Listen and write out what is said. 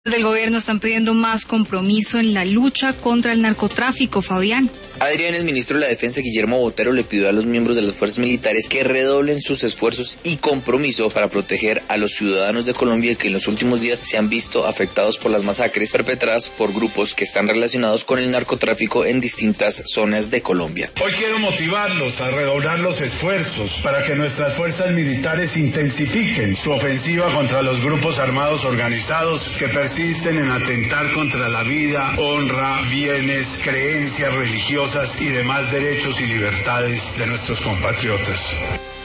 Del gobierno están pidiendo más compromiso en la lucha contra el narcotráfico, Fabián. Adrián, el ministro de la Defensa, Guillermo Botero, le pidió a los miembros de las fuerzas militares que redoblen sus esfuerzos y compromiso para proteger a los ciudadanos de Colombia que en los últimos días se han visto afectados por las masacres perpetradas por grupos que están relacionados con el narcotráfico en distintas zonas de Colombia. Hoy quiero motivarlos a redoblar los esfuerzos para que nuestras fuerzas militares intensifiquen su ofensiva contra los grupos armados organizados que persisten en atentar contra la vida, honra, bienes, creencias religiosas y demás derechos y libertades de nuestros compatriotas.